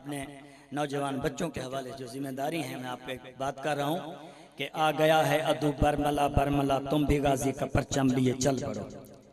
अपने नौजवान बच्चों के हवाले जो जिम्मेदारी है, मैं आपको एक बात कर रहा हूँ कि आ गया है अदू बरमला बरमला, तुम भी गाजी का परचम लिए चल पड़ो।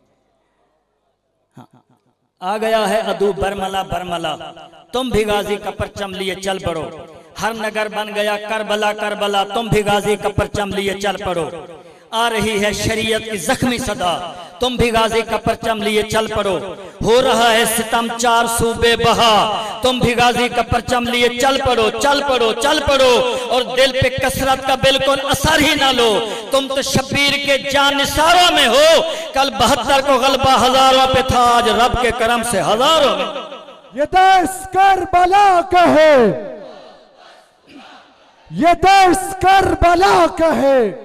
हाँ, आ गया है अदू बरमला बरमला, तुम भी गाजी का परचम लिए चल पड़ो। हर नगर बन गया करबला करबला, तुम भी गाजी का परचम लिए चल पड़ो। आ रही है शरीयत की जख्मी सदा, तुम भी गाजी का परचम लिए चल पड़ो। हो रहा है सितम चार सूबे बहा, तुम भी गाजी का परचम लिए चल पड़ो, चल पड़ो, चल पड़ो। और दिल पे कसरत का बिल्कुल असर ही ना लो, तुम तो शब्बीर के जानिसारों में हो। कल 72 को गलबा हजारों पे था, आज रब के करम से हजारों में। ये देश करबला का है, ये देश करबला का है।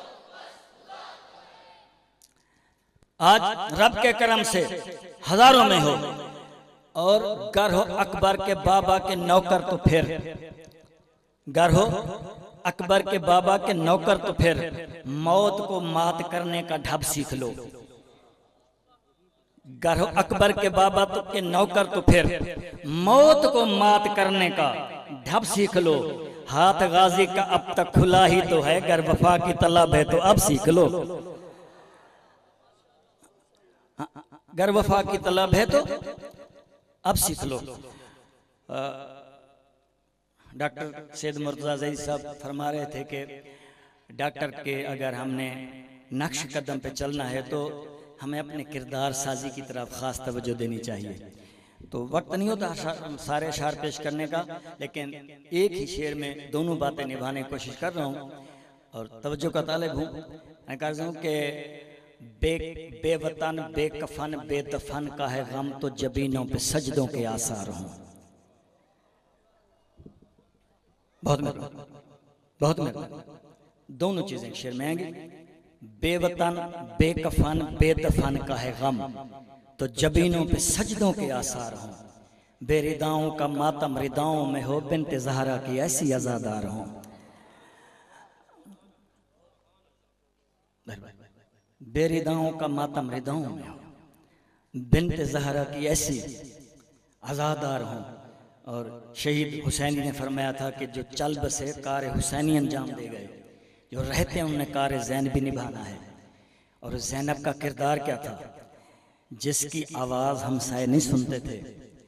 आज रब के करम से हजारों में हो, और गर हो अकबर के बाबा के नौकर तो फिर, गर हो अकबर के बाबा के नौकर तो फिर मौत को मात करने का ढब सीख लो। गर हो अकबर के बाबा तो के नौकर तो फिर मौत को मात करने का ढब सीख लो। हाथ गाजी का अब तक खुला ही तो है, गर वफा की तलब है तो अब सीख लो। गर वफा की तलब है तो अब सीख लो। डॉक्टर सैयद मुर्तज़ा ज़ई साहब फरमा रहे थे कि डॉक्टर के अगर हमने नक्श कदम पे चलना है तो हमें अपने किरदार साजी की तरफ खास तवज्जो देनी चाहिए। तो वक्त नहीं होता सारे अशार पेश करने का, लेकिन एक ही शेर में दोनों बातें निभाने की कोशिश कर रहा हूँ और तवज्जो का तालिब हूँ। मैं कह रहा हूँ कि बेवतन बेकफन बेदफन का है गम, तो जबीनों पे सजदों के आसार हों। बहुत मेहरबान, बहुत मेहरबान। दोनों चीजें शेर में आएंगी। बेवतन बेकफन बेदफन का है गम, तो जबीनों पे सजदों के आसार हों। बेरिदाओं का मातम रिदाओं में हो, बिन्ते ज़हरा की ऐसी आज़ादार हों। बेरिदाओं का मातम रिदाओं में हो, बिन्ते ज़हरा की ऐसी आज़ादार हों। और शहीद हुसैनी ने फरमाया था कि जो चल बसे कार हुसैनी अंजाम दे गए, जो रहते हैं उन्हें कार ज़ैन भी निभाना है। और ज़ैनब का किरदार क्या था? जिसकी आवाज़ हम साए नहीं सुनते थे।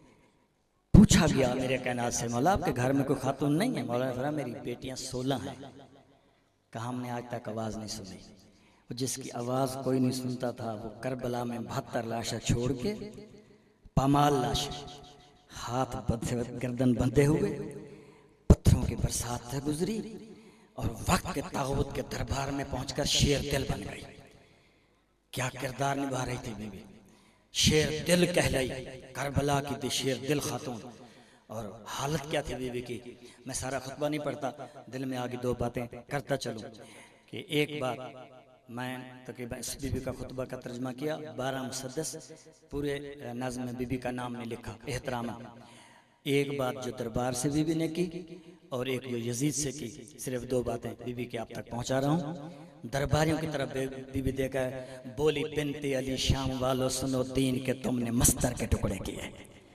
पूछा गया मेरे कायनात से, मौला आपके घर में कोई खातून नहीं है? मौला ने फरमाया मेरी बेटियां 16 हैं। कहा हमने आज तक आवाज़ नहीं सुनी। जिसकी आवाज़ कोई नहीं सुनता था वो करबला में 72 लाशें छोड़ के, पामाल लाशें, हाथ गर्दन बंधे हुए, पत्थरों की बरसात से गुजरी और वक्त के तागूत के दरबार में पहुंचकर शेर दिल बन गई। क्या किरदार निभा रही थी बीबी? शेर दिल कहलाई, करबला की थी शेर दिल खातून। और हालत क्या थी बीबी की? मैं सारा खुतबा नहीं पढ़ता, दिल में आगे दो बातें करता चलूं कि एक बात मैं तकरीबन इस बीबी का खुतबा का तर्जमा किया। 12 मुसद्दस पूरे नज़्म में बीबी का नाम नहीं लिखा, एहतराम। एक बात जो दरबार से बीबी ने की और एक जो यजीद से की, सिर्फ दो बातें बीबी के आप तक पहुंचा रहा हूँ। दरबारियों की तरफ बीबी देखा, बोली बिनते अली शाम वालों सुनो दीन के तुमने मस्तर के टुकड़े किए।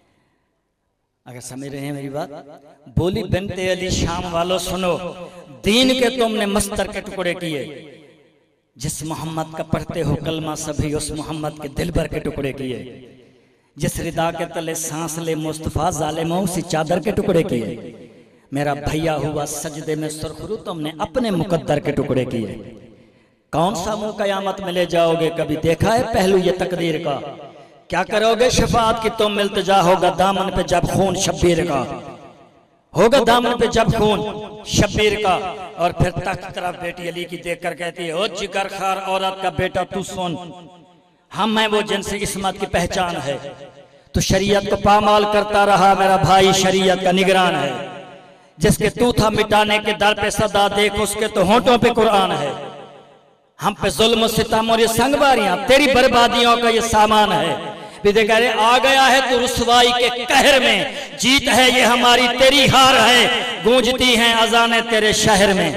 अगर समझ रहे हैं मेरी बात, बोली बिनते अली शाम वालों सुनो दीन के तुमने मस्तर के टुकड़े किए। जिस मोहम्मद का पढ़ते हो कलमा सभी, उस मोहम्मद के दिल भर के टुकड़े किए। जिस रिदा के तले सांस ले मुस्तफा जालिमों उसी चादर के टुकड़े किए। मेरा भैया हुआ सजदे में सुरखरू, तुमने अपने मुकद्दर के टुकड़े किए। कौन सा मुंह कयामत में ले जाओगे, कभी देखा है पहलू ये तकदीर का? क्या करोगे शफाअत की तुम इल्तिजा, होगा दामन पे जब खून शब्बीर का, होगा दामन पे जब खून शब्बीर का। और फिर तख्त तरफ बेटी अली की देखकर कहती है, ओ जिगर खार औरत का बेटा तू सुन, हम हैं वो जिनसे इस्मत की पहचान है। तो शरीयत को पामाल करता रहा, मेरा भाई शरीयत का निगरान है। जिसके तू था मिटाने के दर पे सदा, देख उसके तो होंठों पे कुरान है। हम पे जुल्म सितम और ये संगवारियां तेरी बर्बादियों का ये सामान है। कह रहे आ गया है तू रुसवाई के कहर में, जीत है ये हमारी तेरी हार है। गूंजती हैं अजाने तेरे शहर में,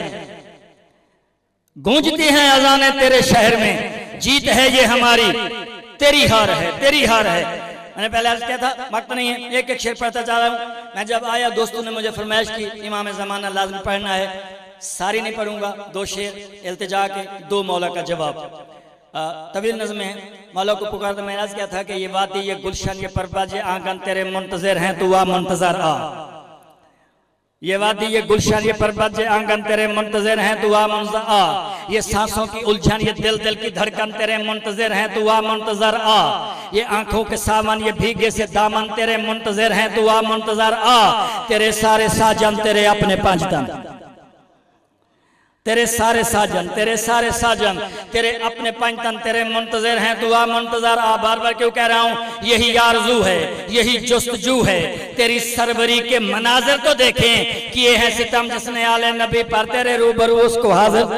गूंजती हैं अजाने तेरे शहर में, जीत है ये हमारी तेरी हार है, तेरी हार है। मैंने पहले अर्ज किया था, वक्त नहीं है, एक एक शेर पढ़ता जा रहा हूँ। मैं जब आया दोस्तों ने मुझे फरमाइश की इमाम ज़माना लाज़िम पढ़ना है, सारी नहीं पढ़ूंगा, 2 शेर इल्तिजा के, 2 मौला का जवाब। तवील नज़्म है। मौला को पुकारता मैं अर्ज किया था कि ये वादी ये गुलशन ये परबाज ये आंगन तेरे मुंतज़िर हैं तू आ मुंतज़र आ। ये वादी ये गुलशन ये परबाज ये आंगन तेरे मुंतज़िर हैं तू आ मुंतज़र आ। ये सांसों की उलझन ये दिल दिल की धड़कन तेरे मुंतज़िर हैं तू आ मुंतज़र आ। ये आंखों के सावन ये भीगे से दामन तेरे मुंतज़िर हैं तू आ मुंतज़र आ। तेरे सारे साजन तेरे अपने पंजतन, तेरे सारे साजन तेरे अपने पंजतन तेरे मुंतज़िर हैं तू आ मुंतज़र आ। बार बार क्यों कह रहा हूँ, यही आरज़ू है, यही जुस्तजू है, तेरी सरवरी के मनाज़िर तो देखें, किए हैं सितम जिसने आले नबी पर तेरे रूबरू उसको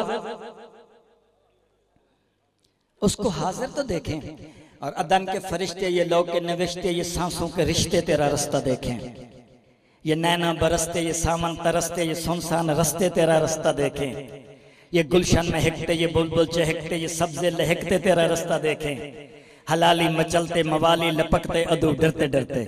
हाजिर तो देखें। और अदन के फरिश्ते ये लौह के नविश्ते ये सांसों के रिश्ते तेरा रास्ता देखें। ये नैना बरसते ये सामन तरसते ये सुनसान रस्ते तेरा रास्ता देखें। ये गुलशन महकते ये बुलबुल चहकते ये सब्जे लहकते तेरा रास्ता देखें। हलाली मचलते मवाली लपकते अदू डरते डरते,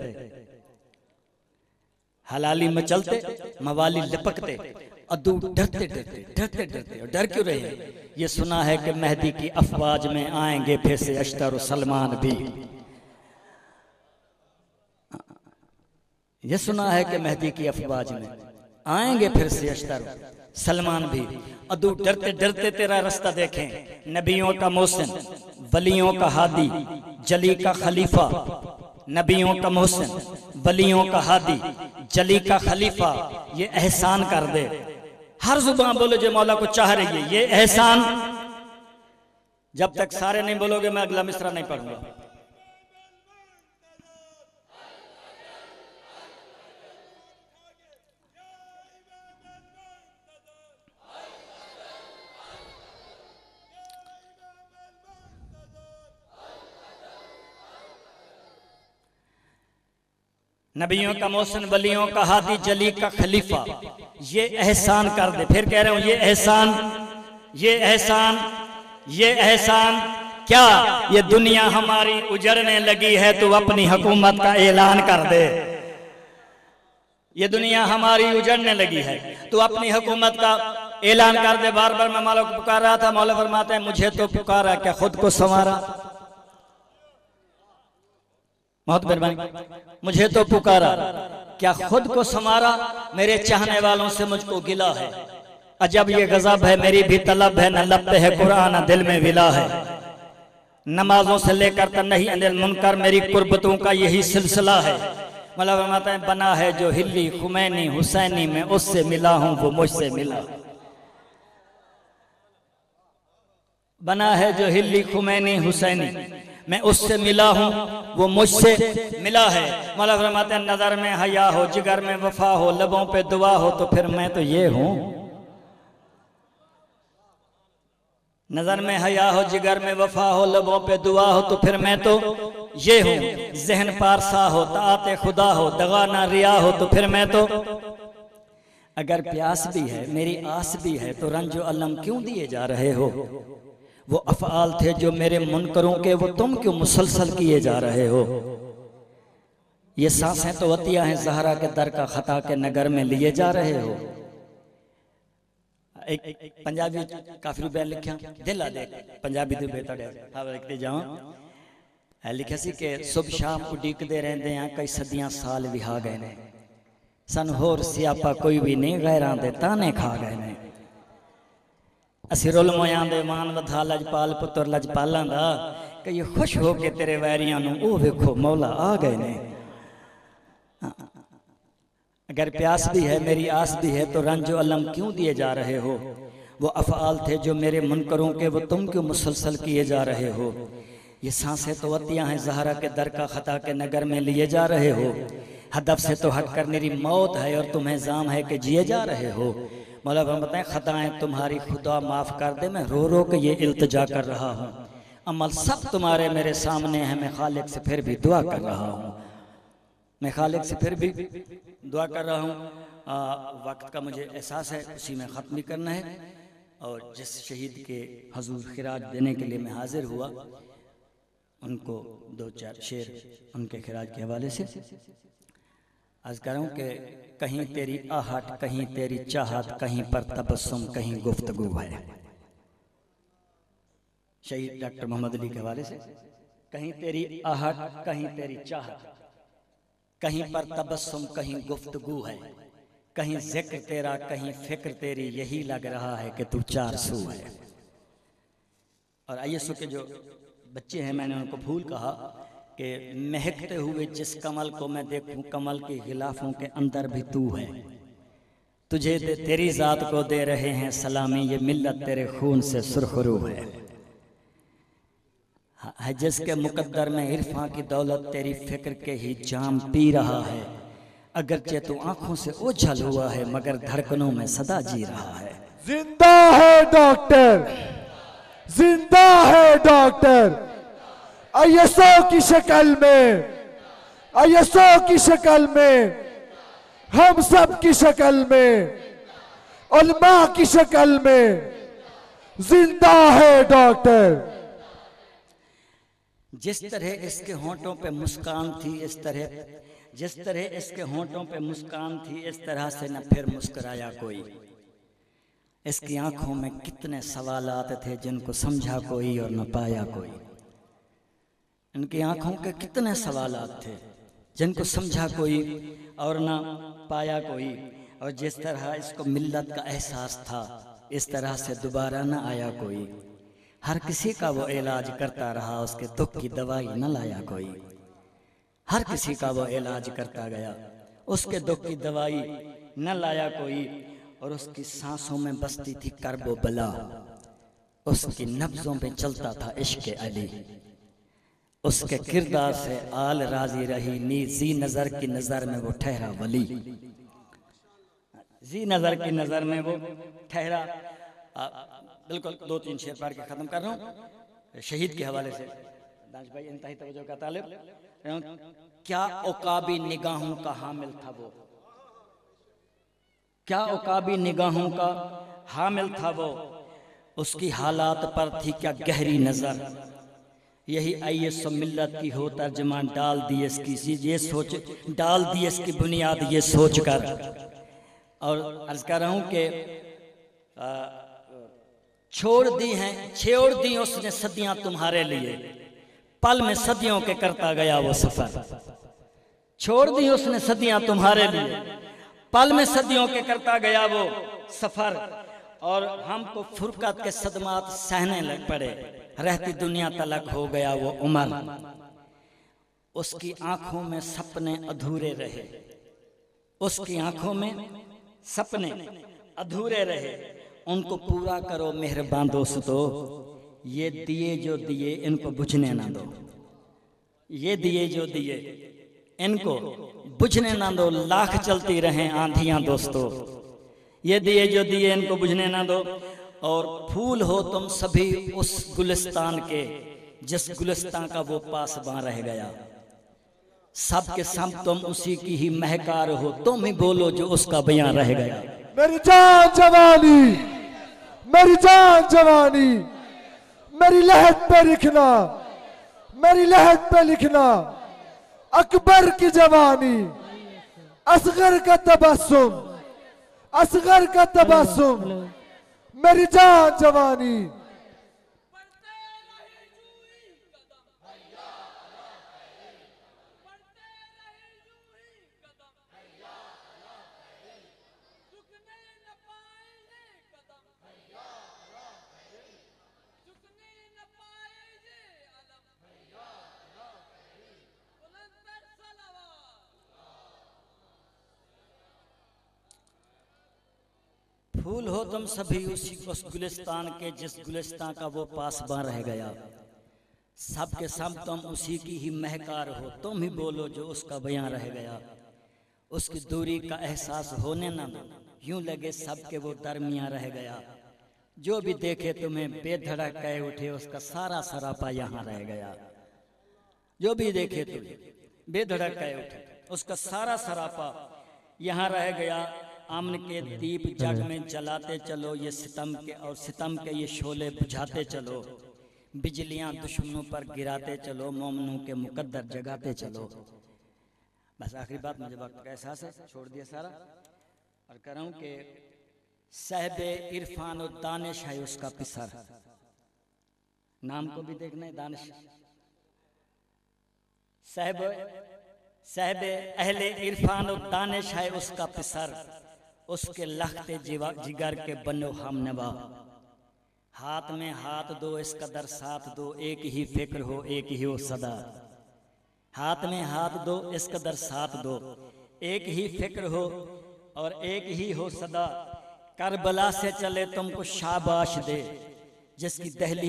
हलाली मचलते मवाली लपकते अदू डरते डरते। और डर क्यों रहे? ये सुना है कि मेहदी की अफवाज में आएंगे फिर से अश्तर और सलमान भी। ये सुना है कि मेहदी की अफवाज में आएंगे फिर से अश्तर सलमान भी। अदू डरते डरते तेरा रास्ता देखें। नबियों का मोहसिन वलियों का हादी जली का खलीफा, नबियों का मोहसिन वलियों का हादी जली का खलीफा, ये एहसान कर दे। हर जुबान बोलो जो मौला को चाह रही है ये एहसान। जब तक सारे नहीं बोलोगे मैं अगला मिसरा नहीं पढ़ूंगा। नबियों का मोहसिन वलियों का हादी जली का खलीफा, ये एहसान कर दे। फिर कह रहा हूं ये एहसान क्या? ये दुनिया हमारी उजड़ने लगी है तो अपनी हुकूमत का ऐलान कर दे। ये दुनिया हमारी उजड़ने लगी है तो अपनी हुकूमत का ऐलान कर दे। बार बार मैं मौला को पुकार रहा था, मौला फरमाते हैं मुझे तो पुकारा क्या खुद को संवारा। बहुत मेहरबानी, मुझे तो पुकारा क्या खुद को संवारा। मेरे चाहने वालों से मुझको गिला है, अजब ये गजब है मेरी भी तलब है। न लब पे है कुरान न दिल में विला है। नमाजों से लेकर तन्ही अनिल मुनकर मेरी कुर्बतों का यही सिलसिला है। मौला फरमाते हैं बना है जो हिल्ली खुमैनी हुसैनी में उससे मिला हूं वो मुझसे मिला। बना है जो हिल्ली खुमैनी हुसैनी मैं उससे मिला हूं वो मुझसे मिला है। मौला फरमाते हैं नजर में हया हो जिगर में वफा हो लबों पे दुआ हो तो फिर मैं तो ये हूं। नजर में हया हो जिगर में वफा हो लबों पे दुआ हो तो फिर मैं तो ये हूं। जहन पारसा हो ताते खुदा हो दगा ना रिया हो तो फिर मैं तो। अगर प्यास भी है मेरी आस भी है तो रंजो अलम क्यों दिए जा रहे हो। वो अफ़आल थे जो मेरे मुनकरों के वो तुम क्यों मुसलसल किए जा रहे हो। ये सांसें तो अतिया हैं ज़हरा के दर का खता के नगर में लिए जा रहे हो। एक पंजाबी काफी बैन लिखा दिल आ देख पंजाबी दे बेटा लिखते जाओ लिखा सी कि सुबह शाम उड़ीकते रहते हैं कई सदियां साल विहा गए ने सन होर सियापा कोई भी नहीं गैरां दे ताने खा गए ने। असी रुल मोयां दे मान वधा लजपाल पुत्र लजपालां दा कई खुश हो के तेरे वैरियां नूं ओ वेखो मौला आ गए ने। अगर प्यास भी है मेरी आस भी है तो रंजो अलम क्यों दिए जा रहे हो। वो अफ़आल थे जो मेरे मुनकरों के वो तुम क्यों मुसलसल किए जा रहे हो। ये सांसें तो अतियां हैं ज़हरा के दर का खता के नगर में लिए जा रहे हो। हदफ से तो हट कर मेरी मौत है और तुम्हें जाम है कि जिए जा रहे हो। मौला बताएं खताएं तुम्हारी खुदा माफ़ कर दे मैं रो रो के ये इल्तिजा कर रहा हूँ। अमल सब तुम्हारे मेरे सामने है मैं खालिक से फिर भी दुआ कर रहा हूँ। मैं खालिक से फिर भी दुआ कर रहा हूँ। वक्त का मुझे एहसास है उसी में ख़त्म भी करना है। और जिस शहीद के हजूर खिराज देने के लिए मैं हाजिर हुआ उनको दो चार शेर उनके खिराज के हवाले से अर्ज करूं कि कहीं तेरी आहट, कहीं तेरी चाहत, कहीं पर तबस्सुम, कहीं गुफ्तगू है। शहीद डॉक्टर मोहम्मद अली के हवाले से, कहीं तेरी आहट, कहीं तेरी चाहत, कहीं पर तबस्सुम, कहीं गुफ्तगू है, कहीं जिक्र तेरा, कहीं फिक्र तेरी, यही लग रहा है कि तू 400 है। और आईएसओ के जो बच्चे हैं, मैंने उनको फूल कहा कि महकते हुए जिस कमल को मैं देखूं, कमल के गिलाफों के अंदर भी तू है। तुझे तेरी जात को दे रहे हैं सलामी, ये मिल्लत तेरे खून से सुरखरू है। जिसके मुकद्दर में इरफां की दौलत तेरी फिक्र के ही जाम पी रहा है। अगरचे तू आंखों से ओझल हुआ है, मगर धड़कनों में सदा जी रहा है। जिंदा है डॉक्टर, जिंदा है डॉक्टर, आईएसओ की शक्ल में, आईएसओ की शक्ल में, हम सब की शक्ल में, उलमा की शक्ल में, जिंदा है डॉक्टर। जिस तरह इसके होंठों पे मुस्कान थी, इस तरह जिस तरह इसके होंठों पे मुस्कान थी, इस तरह से न फिर मुस्कुराया कोई। इसकी आंखों में कितने सवालात थे जिनको समझा कोई और न पाया कोई। इनकी आंखों के कितने सवालात थे जिनको समझा कोई और न पाया कोई। और जिस तरह इसको मिल्लत का एहसास था, इस तरह से दोबारा न आया कोई। हर किसी का वो इलाज करता रहा, उसके दुख की दवाई न लाया कोई। हर किसी का वो इलाज करता गया, उसके दुख की दवाई न लाया कोई। और उसकी सांसों में बसती थी कर्ब बला, उसकी नब्जों पे चलता था इश्क अली। उसके किरदार से आल राजी रही, नी जी नजर की नजर में वो ठहरा वली। जी नजर की नजर में वो ठहरा। बिल्कुल 2-3 शेर पढ़ के खत्म कर रहा हूँ शहीद के हवाले से। दानिश भाई इंतहाई तवज्जो का तालिब। क्या उकाबी निगाहों का हामिल था वो, क्या उकाबी निगाहों का हामिल था वो। उसकी हालात पर थी क्या गहरी नजर। यही आईएसओ मिल्लत की हो तर्जमान, डाल दी इसकी ये सोच, डाल दी इसकी बुनियाद ये सोच कर। और अर्ज कर रहा हूं कि छोड़ दी हैं, छेड़ दी उसने सदियां तुम्हारे लिए, पल में सदियों के करता गया वो सफर। छोड़ दी उसने सदियां तुम्हारे लिए, पल में सदियों के करता गया वो सफर। और हमको फुरकत के सदमात सहने लग पड़े, रहती दुनिया तलक हो गया वो उमर। उसकी आंखों में सपने अधूरे रहे, उसकी आंखों में सपने अधूरे रहे। उनको पूरा करो मेहरबान दोस्तों, ये दिए जो दिए इनको बुझने ना दो। ये दिए जो दिए इनको बुझने ना दो, लाख चलती रहें आंधियां दोस्तों। ये दिए जो दिए इनको बुझने ना दो। और फूल हो तुम सभी उस गुलिस्तान के, जिस गुलिस्तान का वो पासबां रह गया। सब के सब तुम उसी की ही महकार हो, तुम ही बोलो जो उसका बयां रह गया। मेरी जान जवानी, मेरी जान जवानी, मेरी लहद पे लिखना, मेरी लहद पे लिखना। अकबर की जवानी, असगर का तबस्सुम, असगर का तबस्सुम, मेरी जान जवानी। फूल हो तुम सभी उस गुलिस्तान के, जिस गुलिस्तान का वो पासबां रह गया। सब के सब तुम उसी की ही महकार हो, तुम ही बोलो जो उसका बयां रह गया। उसकी दूरी का एहसास होने ना दो, यूं लगे सब के वो दरमियां रह गया। जो भी देखे तुम्हें बेधड़क कह उठे, उसका सारा सरापा यहाँ रह गया। जो भी देखे तुम्हें बेधड़क कह उठे, उसका सारा सरापा यहाँ रह गया। अमन के दीप जग में जलाते चलो, ये सितम के और सितम के ये शोले बुझाते चलो। बिजलियां दुश्मनों पर गिराते चलो, मोमनों के मुकद्दर जगाते चलो। बस आखिरी बात, मुझे वक्त का एहसास है, छोड़ दिया सारा और कह रहा हूं कि साहिबे इरफान और दानिश है उसका पिसर। नाम को भी देखना है, दानिश। साहिब अहले इरफान और दानिश है उसका पिसर, उसके लखते जिगर के बनो हम नवा। हाथ में हाथ दो इस कदर साथ दो, एक ही फिक्र हो एक ही हो सदा। हाथ में हाथ दो इस कदर साथ दो, एक ही फिक्र हो और एक ही हो सदा। करबला से चले तुमको शाबाश दे, जिसकी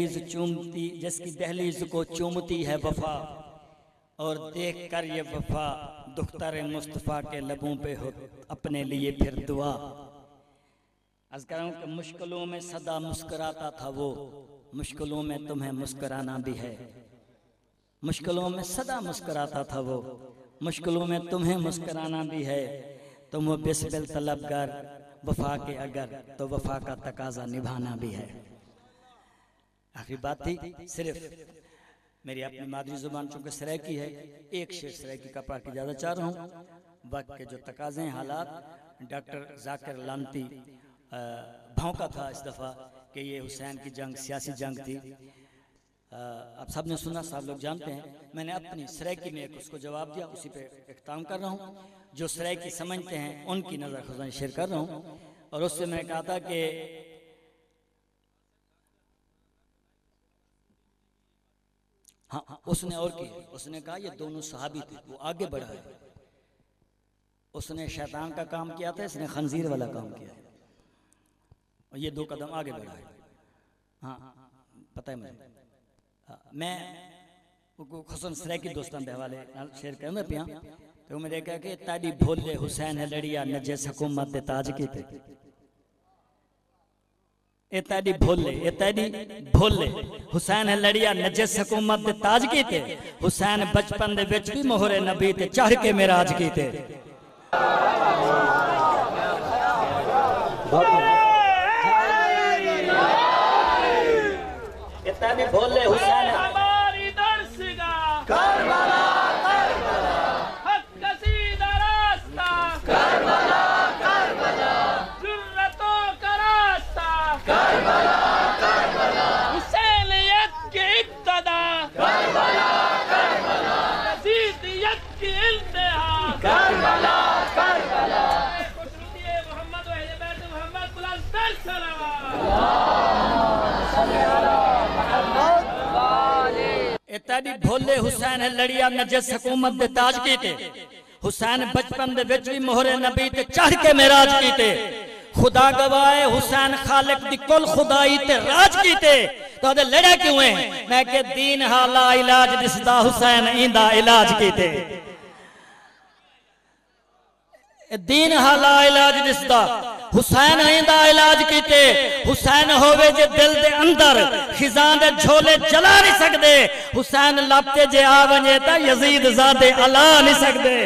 दहलीज को चूमती है वफा, और देख कर ये वफा दुख्तर मुस्तफ़ा के लबों पे हो अपने लिए फिर दुआ। अर्ज़ कर रहा हूं कि मुश्किलों में सदा मुस्कुराता था वो, मुश्किलों में तुम्हें मुस्कुराना भी है। मुश्किलों में सदा मुस्कुराता था वो, मुश्किलों में तुम्हें मुस्कुराना भी है। तुम वो बिस्मिल तलबगार वफा के अगर, तो वफा का तकाजा निभाना भी है। आखिरी बात थी सिर्फ मेरी अपनी मादरी जुबान चूंकि सरायकी है, एक शेर सरायकी का पढ़ के ज़्यादा चाह रहा हूँ। वक्त के जो तकाजे हैं, हालात, डॉक्टर जाकिर लानती भौंका था इस दफ़ा कि ये हुसैन की जंग सियासी जंग थी। आप सब ने सुना, सब लोग जानते हैं। मैंने अपनी सरायकी में एक उसको जवाब दिया, उसी पे इख्तिताम कर रहा हूँ। जो सरायकी समझते हैं उनकी नज़र खुदाई शेयर कर रहा हूँ। और उससे मैंने कहा था कि हाँ, उसने और की, उसने कहा ये दोनों सहाबी थे, वो आगे बढ़ा है। उसने शैतान का काम किया था, इसने खंजीर वाला काम किया है, और ये 2 कदम आगे बढ़ा है। हाँ, पता है मुझे। मैं खुसन सराय की दोस्तों के हवाले शेयर करूँ मैं पिया, तो मैंने कहा कि ताड़ी भोले हुसैन है लड़िया नजस हुकूमत दे ताज की थे। एताडी भोले हुसैन है लड़िया नजस हुकूमत दे ताज की थे। हुसैन बचपन दे विच भी मोहरे नबी ते चढ़ के मेराज की थे। एताडी भोले हुसैन हमारी दर्शगा करबला करबला, हक कसीदा रास्ता करबला करबला, जुर्रतों का रास्ता करबला करबला, हुसैनियत की इब्तदा करबला करबला, यजीदियत की इंतहा करबला करबला। खुशनुदी मोहम्मद व अहले बैत मोहम्मद बुलंद सलावत। एताडी भोले हुसैन है लड़िया नजस हुकूमत दे ताज की थे। हुसैन बचपन दे विच भी मोहरे नबी ते चढ़ के मेराज की थे। खुदा गवाए हुसैन खालिक दी कुल खुदाई ते राज की थे। तो अदे लड़े क्यों हैं? मैं के दीन हाला इलाज दिसदा हुसैन इंदा इलाज की थे। दीन हाला इलाज दिसदा हुसैन इंदा इलाज कीते। हुसैन होवे जे दिल दे अंदर खिजान दे झोले जला नहीं सकदे। हुसैन लपते जे आ वने ता यजीद ज़ादे अला नहीं सकदे।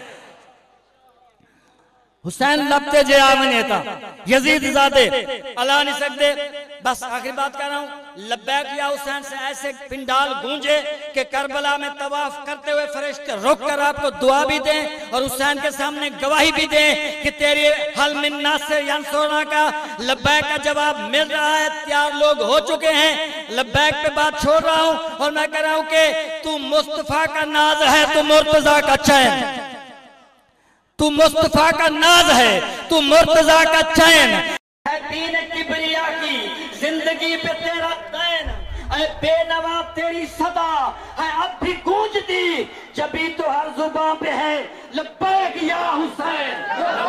हुसैन लपते जे आ वने ता यजीद ज़ादे अला नहीं सकदे। बस आखिरी बात कर रहा हूँ, लब्बैक या हुसैन से ऐसे पिंडाल गूंजे कि करबला में तवाफ करते हुए फरिश्ते रुक कर आपको दुआ भी दें और हुसैन के सामने गवाही भी दें कि तेरे हल मिन नासिर यंसुरना का लब्बैक का जवाब मिल रहा है। तैयार लोग हो चुके हैं। लब्बैक पे बात छोड़ रहा हूँ और मैं कह रहा हूँ कि तू मुस्तफा का नाज है, तू मुर्तजा का चैन। तू मुस्तफा का नाज है, तू मुर्तजा का चैन है। दीन किबरिया की जिंदगी पे तेरा दैन है, बेनवा तेरी सदा है अब भी गूंजती, जब भी तो हर जुबान पे है लब्बैक या हुसैन।